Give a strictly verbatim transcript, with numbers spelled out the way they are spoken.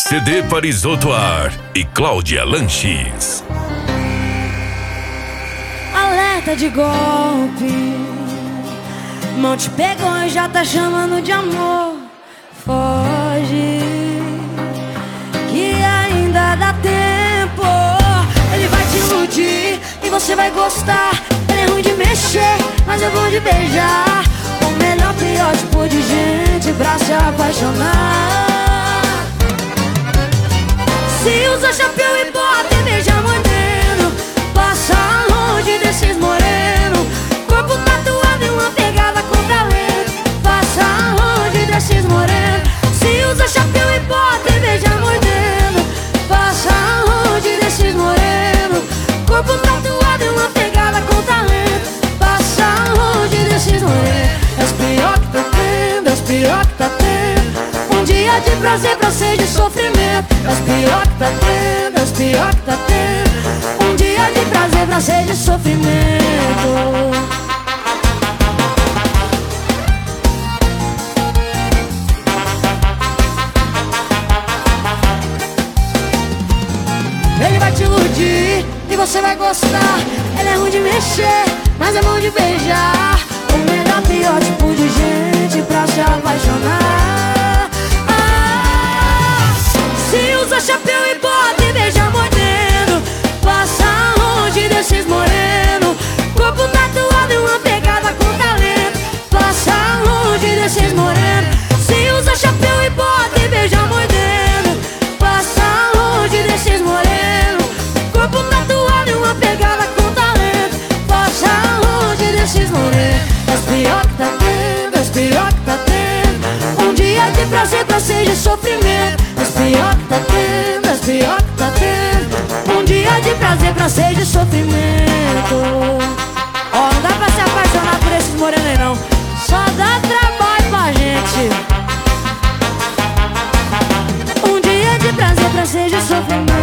C D Parisoto Ar e Cláudia Lanches. Alerta de golpe, mão te pegou e já tá chamando de amor. Foge, que ainda dá tempo. Ele vai te iludir e você vai gostar. Ele é ruim de mexer, mas é bom de beijar. O melhor, pior tipo de gente pra se apaixonar. Se usa chapéu e bota e beija moreno, passa longe desses moreno. Corpo tatuado e uma pegada com talento, passa longe desses moreno. Se usa chapéu e bota e beija moreno, passa longe desses moreno. Corpo tatuado e uma pegada com talento, passa longe desses moreno. É os pior que tá tendo, é os pior que tá tendo. Um dia de prazer pra ser de sofrimento. É os pior que tá tendo, é os pior que tá tendo. Um dia de prazer pra ser de sofrimento. Ele vai te iludir e você vai gostar. Ele é ruim de mexer, mas é bom de beijar. O melhor, pior tipo de gente pra se apaixonar. Ah, se usa chapéu e bota e beija moreno, passa longe desses moreno. Corpo tatuado e uma pegada com talento, passa longe desses moreno. Se usa chapéu e bota e beija moreno, passa longe desses moreno. Corpo tatuado e uma pegada com talento, passa longe desses moreno. É os pior que tá tendo, é os pior que tá tendo. Um dia de prazer pra ser de sofrimento. É os pior que tá tendo, é os pior que tá tendo. Um dia de prazer pra ser de sofrimento. Ó, não dá pra se apaixonar por esses morenos aí não. Só dá trabalho pra gente. Um dia de prazer pra ser de sofrimento.